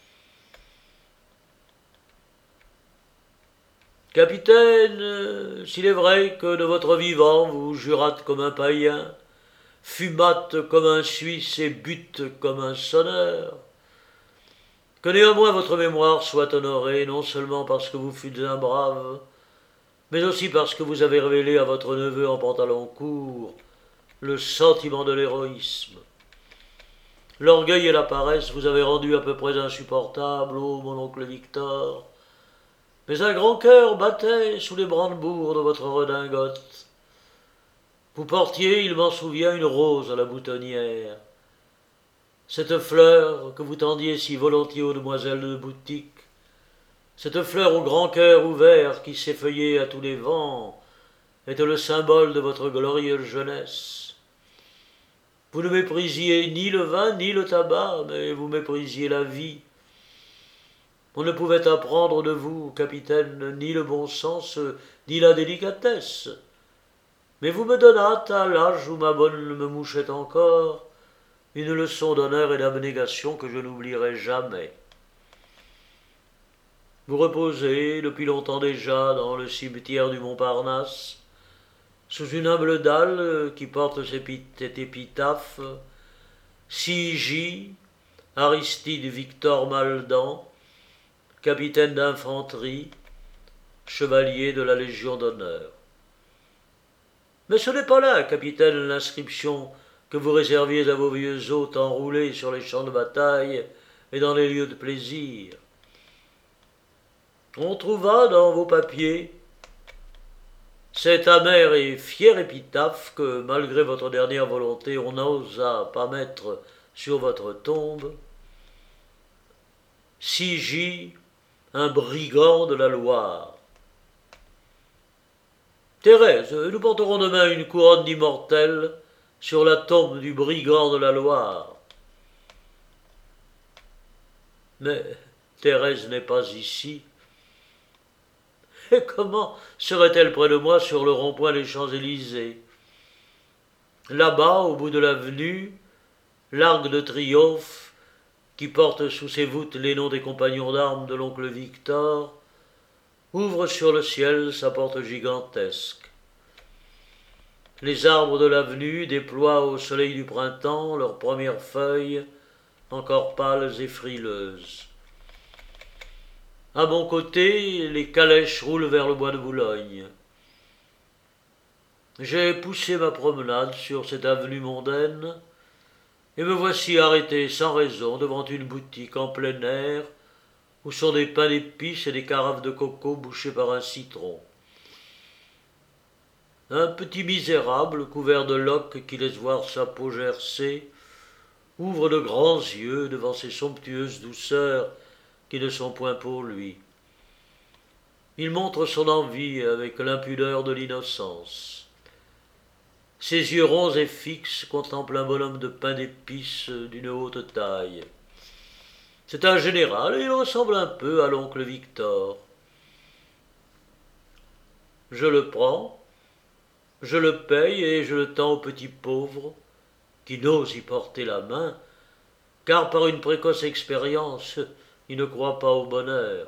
Capitaine, s'il est vrai que de votre vivant vous jurâtes comme un païen, fumâtes comme un Suisse et bûtes comme un sonneur, que néanmoins votre mémoire soit honorée, non seulement parce que vous fûtes un brave, mais aussi parce que vous avez révélé à votre neveu en pantalon court le sentiment de l'héroïsme. L'orgueil et la paresse vous avez rendu à peu près insupportable, ô mon oncle Victor, mais un grand cœur battait sous les brandebourgs de votre redingote. Vous portiez, il m'en souvient, une rose à la boutonnière. Cette fleur que vous tendiez si volontiers aux demoiselles de boutique, cette fleur au grand cœur ouvert qui s'effeuillait à tous les vents, était le symbole de votre glorieuse jeunesse. Vous ne méprisiez ni le vin ni le tabac, mais vous méprisiez la vie. On ne pouvait apprendre de vous, capitaine, ni le bon sens, ni la délicatesse. Mais vous me donnâtes, à l'âge où ma bonne me mouchait encore, une leçon d'honneur et d'abnégation que je n'oublierai jamais. Vous reposez depuis longtemps déjà dans le cimetière du Montparnasse, sous une humble dalle qui porte cette épitaphe: six J, Aristide Victor Maldan, capitaine d'infanterie, chevalier de la Légion d'honneur. Mais ce n'est pas là, capitaine, l'inscription que vous réserviez à vos vieux hôtes enroulés sur les champs de bataille et dans les lieux de plaisir. On trouva dans vos papiers cette amère et fière épitaphe que, malgré votre dernière volonté, on n'osa pas mettre sur votre tombe: six J, un brigand de la Loire. Thérèse, nous porterons demain une couronne d'immortelle sur la tombe du brigand de la Loire. Mais Thérèse n'est pas ici. Et comment serait-elle près de moi sur le rond-point des Champs-Élysées? Là-bas, au bout de l'avenue, l'Arc de Triomphe, qui porte sous ses voûtes les noms des compagnons d'armes de l'oncle Victor, ouvre sur le ciel sa porte gigantesque. Les arbres de l'avenue déploient au soleil du printemps leurs premières feuilles, encore pâles et frileuses. À mon côté, les calèches roulent vers le bois de Boulogne. J'ai poussé ma promenade sur cette avenue mondaine, et me voici arrêté sans raison devant une boutique en plein air, où sont des pains d'épices et des carafes de coco bouchées par un citron. Un petit misérable, couvert de loques qui laisse voir sa peau gercée, ouvre de grands yeux devant ces somptueuses douceurs qui ne sont point pour lui. Il montre son envie avec l'impudeur de l'innocence. Ses yeux ronds et fixes contemplent un bonhomme de pain d'épices d'une haute taille. C'est un général et il ressemble un peu à l'oncle Victor. Je le prends, je le paye et je le tends au petit pauvre, qui n'ose y porter la main, car par une précoce expérience, il ne croit pas au bonheur.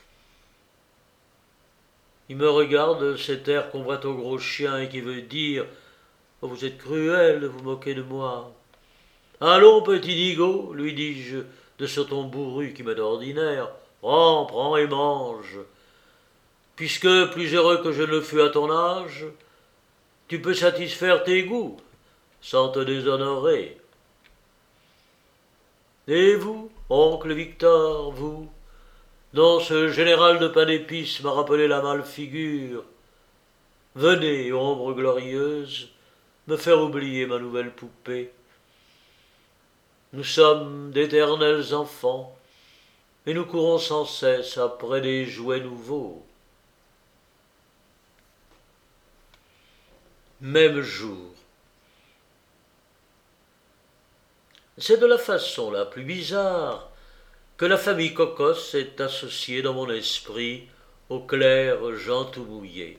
Il me regarde, cet air qu'on voit au gros chien et qui veut dire « Oh, vous êtes cruel de vous moquer de moi. » « Allons, petit Nigaud, lui dis-je, de ce ton bourru qui m'est d'ordinaire, prends, prends et mange. Puisque, plus heureux que je ne le fus à ton âge, tu peux satisfaire tes goûts, sans te déshonorer. Et vous, oncle Victor, vous, dont ce général de pain d'épices m'a rappelé la malfigure, venez, ombre glorieuse, me faire oublier ma nouvelle poupée. Nous sommes d'éternels enfants, et nous courons sans cesse après des jouets nouveaux. Même jour. C'est de la façon la plus bizarre que la famille Cocos est associée dans mon esprit au clair Jean tout mouillé.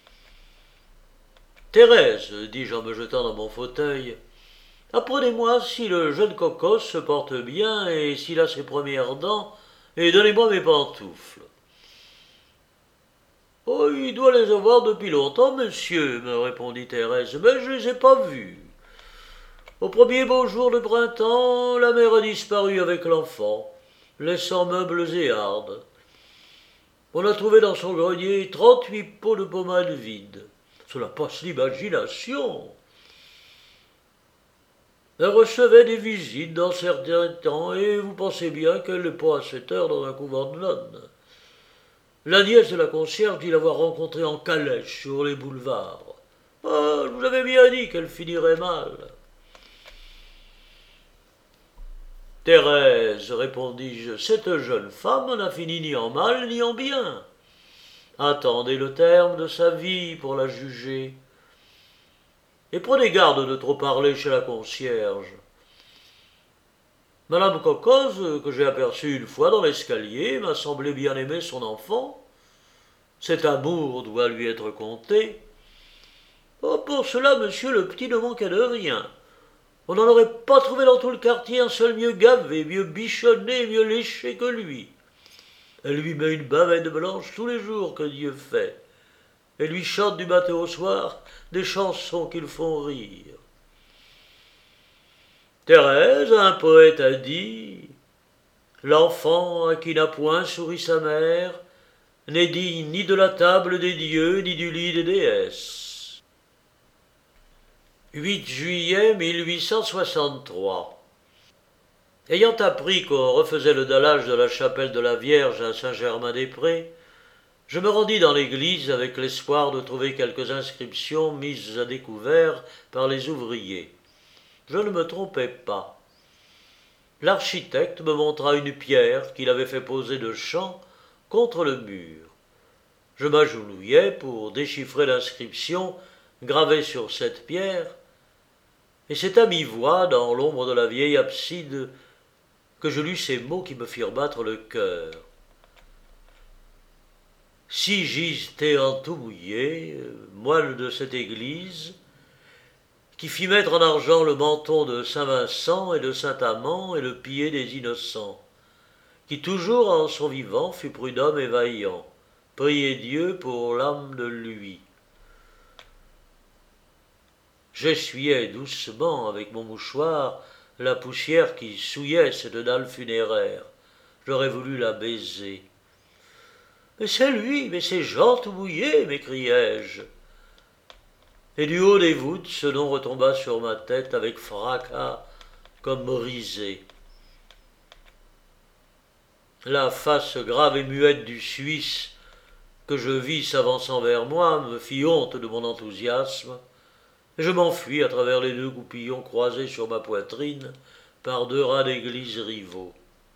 Thérèse, dis-je en me jetant dans mon fauteuil, apprenez-moi si le jeune Cocos se porte bien et s'il a ses premières dents, et donnez-moi mes pantoufles. Oh, il doit les avoir depuis longtemps, monsieur, me répondit Thérèse, mais je ne les ai pas vus. Au premier beau jour de printemps, la mère a disparu avec l'enfant, laissant meubles et hardes. On a trouvé dans son grenier trente-huit pots de pommade vides. Cela passe l'imagination. Elle recevait des visites dans certains temps, et vous pensez bien qu'elle n'est pas à cette heure dans un couvent de nonnes. La nièce de la concierge dit l'avoir rencontrée en calèche sur les boulevards. Ah, je vous avais bien dit qu'elle finirait mal. Thérèse, répondis-je, cette jeune femme n'a fini ni en mal ni en bien. Attendez le terme de sa vie pour la juger. Et prenez garde de trop parler chez la concierge. Madame Cocos, que j'ai aperçue une fois dans l'escalier, m'a semblé bien aimer son enfant. Cet amour doit lui être compté. Oh, pour cela, monsieur, le petit ne manquait de rien. On n'en aurait pas trouvé dans tout le quartier un seul mieux gavé, mieux bichonné, mieux léché que lui. Elle lui met une bavette blanche tous les jours que Dieu fait. Elle lui chante du matin au soir des chansons qui le font rire. Thérèse, un poète a dit « L'enfant à qui n'a point souri sa mère n'est digne ni de la table des dieux, ni du lit des déesses. » huit juillet mille huit cent soixante-trois. Ayant appris qu'on refaisait le dallage de la chapelle de la Vierge à Saint-Germain-des-Prés, je me rendis dans l'église avec l'espoir de trouver quelques inscriptions mises à découvert par les ouvriers. Je ne me trompais pas. L'architecte me montra une pierre qu'il avait fait poser de champ contre le mur. Je m'agenouillai pour déchiffrer l'inscription gravée sur cette pierre, et c'est à mi-voix, dans l'ombre de la vieille abside, que je lus ces mots qui me firent battre le cœur. Si j'étais en tout mouillé, moine de cette église, qui fit mettre en argent le menton de saint Vincent et de saint Amand et le pied des innocents, qui toujours en son vivant fut prud'homme et vaillant, priez Dieu pour l'âme de lui. J'essuyais doucement avec mon mouchoir la poussière qui souillait cette dalle funéraire. J'aurais voulu la baiser. « Mais c'est lui, mais c'est Jean tout mouillé !» m'écriai-je. Et du haut des voûtes, ce nom retomba sur ma tête avec fracas comme brisé. La face grave et muette du Suisse que je vis s'avançant vers moi me fit honte de mon enthousiasme, et je m'enfuis à travers les deux goupillons croisés sur ma poitrine par deux rats d'église rivaux.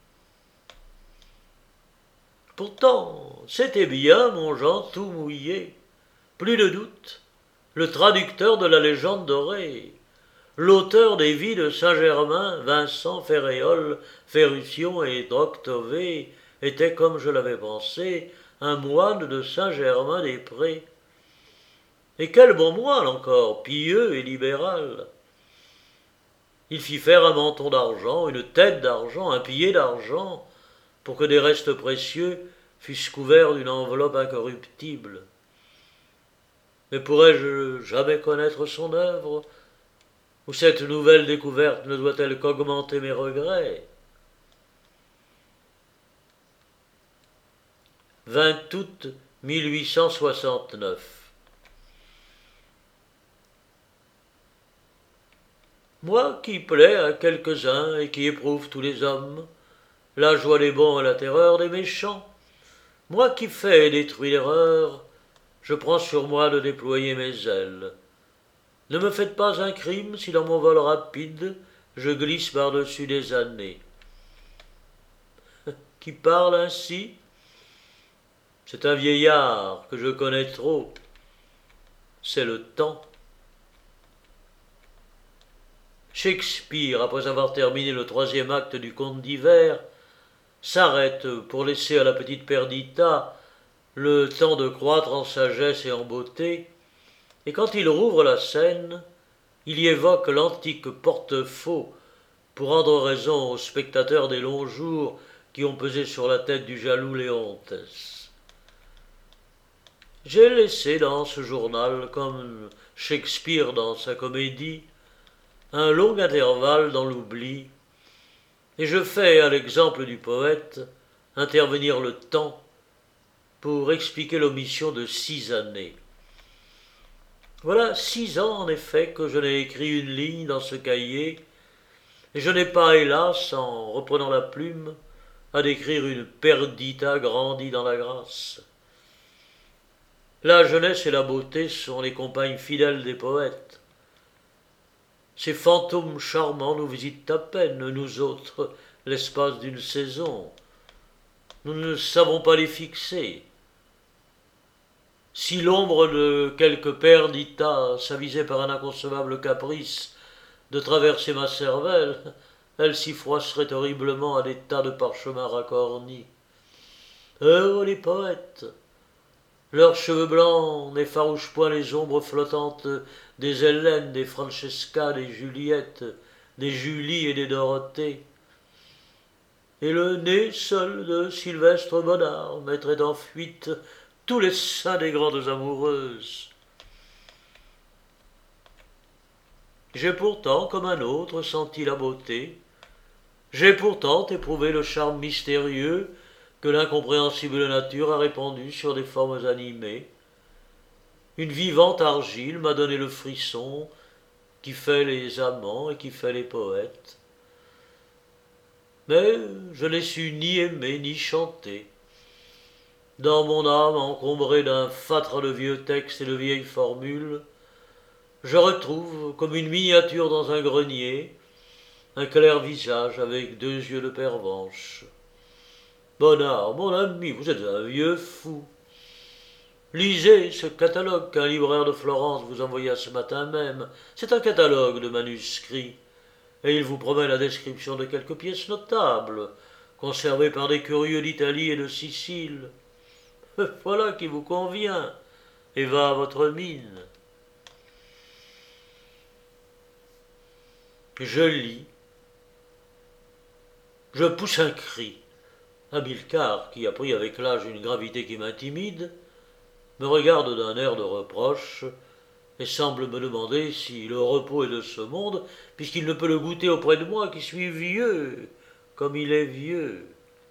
Pourtant, c'était bien mon Jean tout mouillé, plus de doute, le traducteur de la légende dorée, l'auteur des vies de Saint-Germain, Vincent, Ferréol, Ferrution et Droctové était, comme je l'avais pensé, un moine de Saint-Germain-des-Prés. Et quel bon moine encore, pieux et libéral. Il fit faire un menton d'argent, une tête d'argent, un pilier d'argent, pour que des restes précieux fussent couverts d'une enveloppe incorruptible. Mais pourrais-je jamais connaître son œuvre, ou cette nouvelle découverte ne doit-elle qu'augmenter mes regrets? vingt août mille huit cent soixante-neuf. Moi qui plais à quelques-uns et qui éprouve tous les hommes, la joie des bons et la terreur des méchants, moi qui fais et détruis l'erreur, je prends sur moi de déployer mes ailes. Ne me faites pas un crime si dans mon vol rapide je glisse par-dessus des années. Qui parle ainsi? C'est un vieillard que je connais trop. C'est le temps. Shakespeare, après avoir terminé le troisième acte du Conte d'hiver, s'arrête pour laisser à la petite Perdita le temps de croître en sagesse et en beauté, et quand il rouvre la scène, il y évoque l'antique porte-faux pour rendre raison aux spectateurs des longs jours qui ont pesé sur la tête du jaloux Léontès. J'ai laissé dans ce journal, comme Shakespeare dans sa comédie, un long intervalle dans l'oubli, et je fais, à l'exemple du poète, intervenir le temps pour expliquer l'omission de six années. Voilà six ans, en effet, que je n'ai écrit une ligne dans ce cahier, et je n'ai pas, hélas, en reprenant la plume, à décrire une Perdita grandie dans la grâce. La jeunesse et la beauté sont les compagnes fidèles des poètes. Ces fantômes charmants nous visitent à peine, nous autres, l'espace d'une saison. Nous ne savons pas les fixer. Si l'ombre de quelque Perdita s'avisait par un inconcevable caprice de traverser ma cervelle, elle s'y froisserait horriblement à des tas de parchemins racornis. Heureux les poètes! Leurs cheveux blancs n'effarouchent point les ombres flottantes des Hélènes, des Francesca, des Juliettes, des Julie et des Dorothée. Et le nez seul de Sylvestre Bonnard mettrait en fuite tous les seins des grandes amoureuses. J'ai pourtant, comme un autre, senti la beauté. J'ai pourtant éprouvé le charme mystérieux que l'incompréhensible nature a répandu sur des formes animées. Une vivante argile m'a donné le frisson qui fait les amants et qui fait les poètes. Mais je n'ai su ni aimer ni chanter. Dans mon âme encombrée d'un fâtre de vieux textes et de vieilles formules, je retrouve, comme une miniature dans un grenier, un clair visage avec deux yeux de pervenche. Bonnard, mon ami, vous êtes un vieux fou. Lisez ce catalogue qu'un libraire de Florence vous envoya ce matin même. C'est un catalogue de manuscrits, et il vous promet la description de quelques pièces notables, conservées par des curieux d'Italie et de Sicile. Voilà qui vous convient, et va à votre mine. Je lis. Je pousse un cri. Hamilcar, qui a pris avec l'âge une gravité qui m'intimide, me regarde d'un air de reproche et semble me demander si le repos est de ce monde, puisqu'il ne peut le goûter auprès de moi qui suis vieux, comme il est vieux.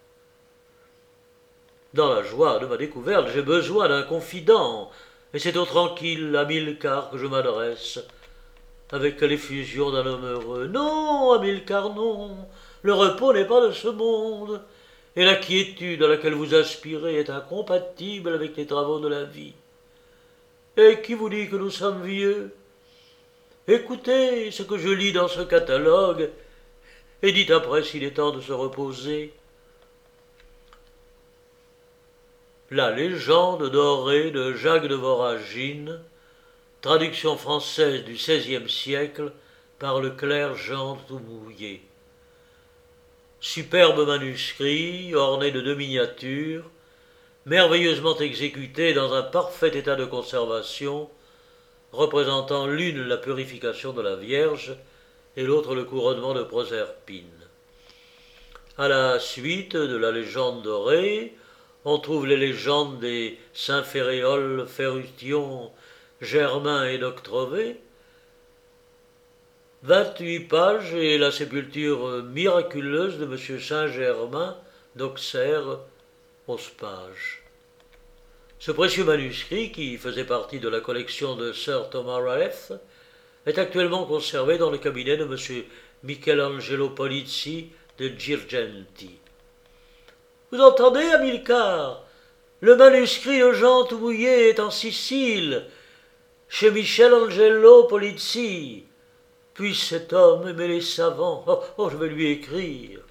Dans la joie de ma découverte, j'ai besoin d'un confident, et c'est au tranquille Hamilcar que je m'adresse, avec l'effusion d'un homme heureux. Non, Hamilcar, non, le repos n'est pas de ce monde, et la quiétude à laquelle vous aspirez est incompatible avec les travaux de la vie. Et qui vous dit que nous sommes vieux? Écoutez ce que je lis dans ce catalogue, et dites après s'il est temps de se reposer. La légende dorée de Jacques de Voragine, traduction française du seizième siècle par le clerc Jean Toumouillet. Superbe manuscrit, orné de deux miniatures, merveilleusement exécuté dans un parfait état de conservation, représentant l'une la purification de la Vierge et l'autre le couronnement de Proserpine. À la suite de la légende dorée, on trouve les légendes des saints Féréol, Ferustion, Germain et Doctrové, vingt-huit pages et la sépulture miraculeuse de M. Saint-Germain d'Auxerre, onze pages. Ce précieux manuscrit, qui faisait partie de la collection de Sir Thomas Raith, est actuellement conservé dans le cabinet de M. Michelangelo Polizzi de Girgenti. Vous entendez, Hamilcar? Le manuscrit de Jean tout mouillé est en Sicile, chez Michelangelo Polizzi. Puisse cet homme aimer les savants. Oh, oh, je vais lui écrire.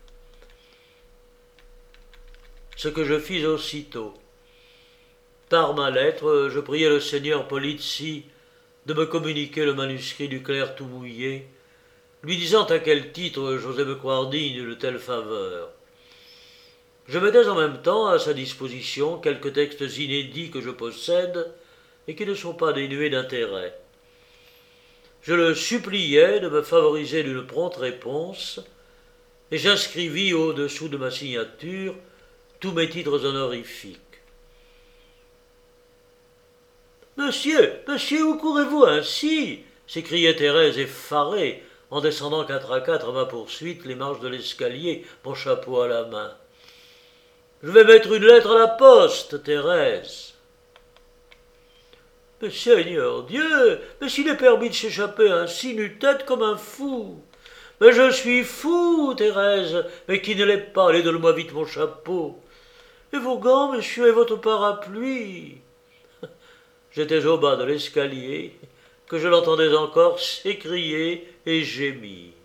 Ce que je fis aussitôt. Par ma lettre, je priai le seigneur Polizzi de me communiquer le manuscrit du clerc tout mouillé, lui disant à quel titre j'osais me croire digne de telle faveur. Je mettais en même temps à sa disposition quelques textes inédits que je possède et qui ne sont pas dénués d'intérêt. Je le suppliais de me favoriser d'une prompte réponse, et j'inscrivis au-dessous de ma signature tous mes titres honorifiques. Monsieur, monsieur, où courez-vous ainsi? S'écriait Thérèse effarée, en descendant quatre à quatre à ma poursuite les marches de l'escalier, mon chapeau à la main. Je vais mettre une lettre à la poste, Thérèse. Mais Seigneur Dieu, mais s'il est permis de s'échapper ainsi nu-tête comme un fou. Mais je suis fou, Thérèse, mais qui ne l'est pas, allez, donne-moi vite mon chapeau. Et vos gants, monsieur, et votre parapluie. J'étais au bas de l'escalier, que je l'entendais encore s'écrier et gémir.